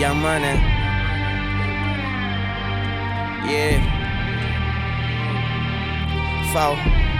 Young Money. Yeah. Four.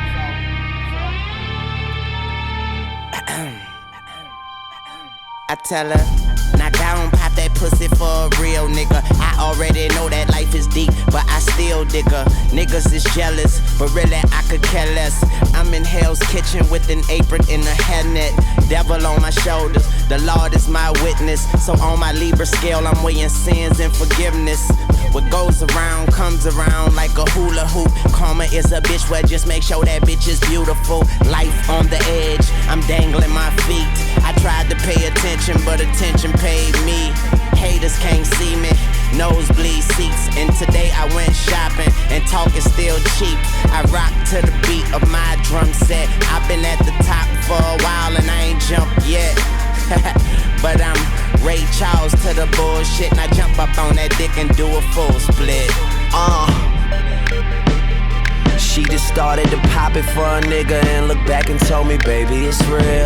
I tell her, knock down, pop that pussy for a real nigga. I already know that life is deep, but I still dig her. Niggas is jealous, but really I could care less. I'm in Hell's Kitchen with an apron and a hairnet. Devil on my shoulders, the Lord is my witness. So on my Libra scale, I'm weighing sins and forgiveness. What goes around comes around like a hula hoop. Karma is a bitch, well just make sure that bitch is beautiful. Life on the edge, I'm dangling my feet. I tried to pay attention, but attention paid me. Haters can't see me, nosebleed seats. And today I went shopping, and talk is still cheap. I rock to the beat of my drum set. I've been at the top for a while and I ain't jumped yet. But I'm Ray Charles to the bullshit, and I jump up on that dick and do a full split. She just started to pop it for a nigga and looked back and told me, baby, it's real.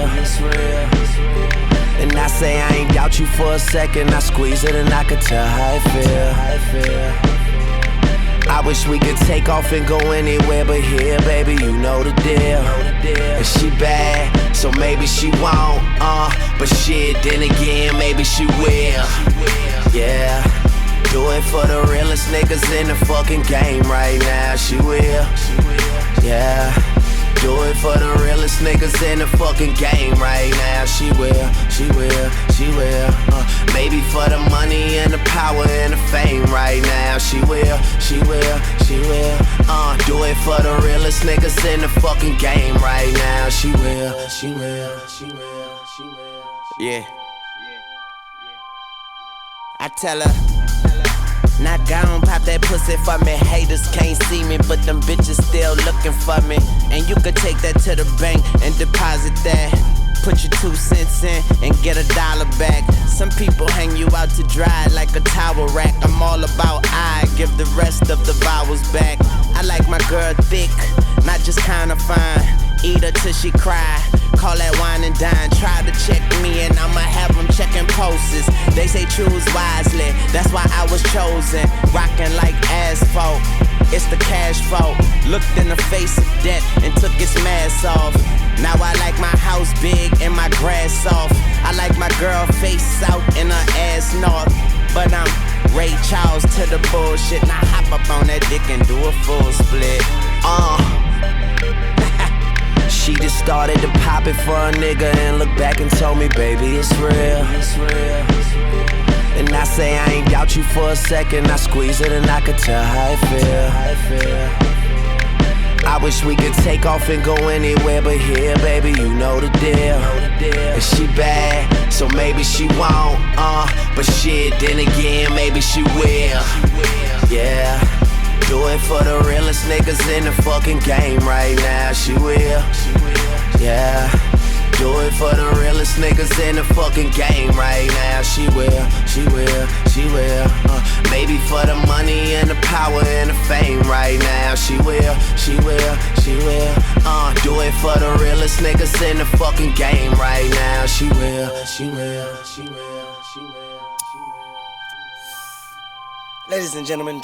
And I say I ain't doubt you for a second. I squeeze it and I could tell how it feel. I wish we could take off and go anywhere but here, baby, you know the deal. And she bad, so maybe she won't, but shit, then again, maybe she will. Yeah, do it for the realest niggas in the fucking game right now, she will. Yeah, do it for the realest niggas in the fucking game right now, she will. Maybe for the money and the power and the fame right now, she will. Do it for the realest niggas in the fucking game right now, she will. Yeah. I tell her, knock down, pop that pussy for me. Haters can't see me, but them bitches still looking for me. And you could take that to the bank and deposit that. Put your 2 cents in and get $1 back. Some people hang you out to dry like a towel rack. I'm all about I give the rest of the vowels back. I like my girl thick, not just kinda fine. Eat her till she cry, call that wine and dine. Try to check me and I'ma have them checking pulses. They say choose wisely, that's why I was chosen. Rockin' like asphalt, it's the cash fault. Looked in the face of death and took its mask off. Now I like my house big and my grass soft. I like my girl face south and her ass north. But I'm Ray Charles to the bullshit. Now hop up on that dick and do a full split. She just started to pop it for a nigga and looked back and told me, baby, it's real. And I say I ain't doubt you for a second. I squeeze it and I could tell how it feel. I wish we could take off and go anywhere but here, baby, you know the deal. And she bad, so maybe she won't, but shit, then again, maybe she will. Yeah, do it for the realest niggas in the fucking game right now, she will. Yeah, do it for the realest niggas in the fucking game right now, she will. Maybe for the money and the power and the fame right now, she will. Do it for the realest niggas in the fucking game right now, she will. Ladies and gentlemen,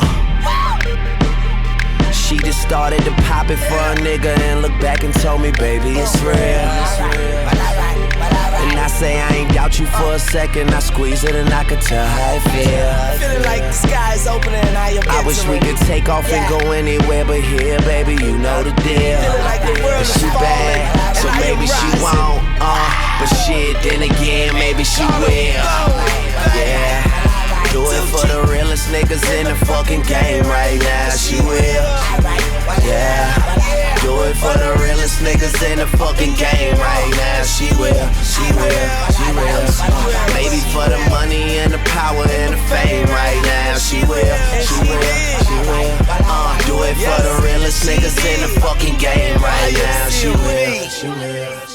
She just started to pop it for a nigga and looked back and told me, baby, it's real. And I say I ain't doubt you for a second. I squeeze it and I could tell how it feel. Feeling like the sky's opening and I am entering. I wish we could take off and go anywhere but here, baby, you know the deal. Like the world And she bad, so maybe she won't, but shit, then again, maybe she will. Yeah, do it for the realest niggas in the fucking game right now, she will. Yeah, do it for the realest niggas in the fucking game right now, she will. Maybe for the money and the power and the fame right now, she will. Do it for the realest niggas in the fucking game right now, she will.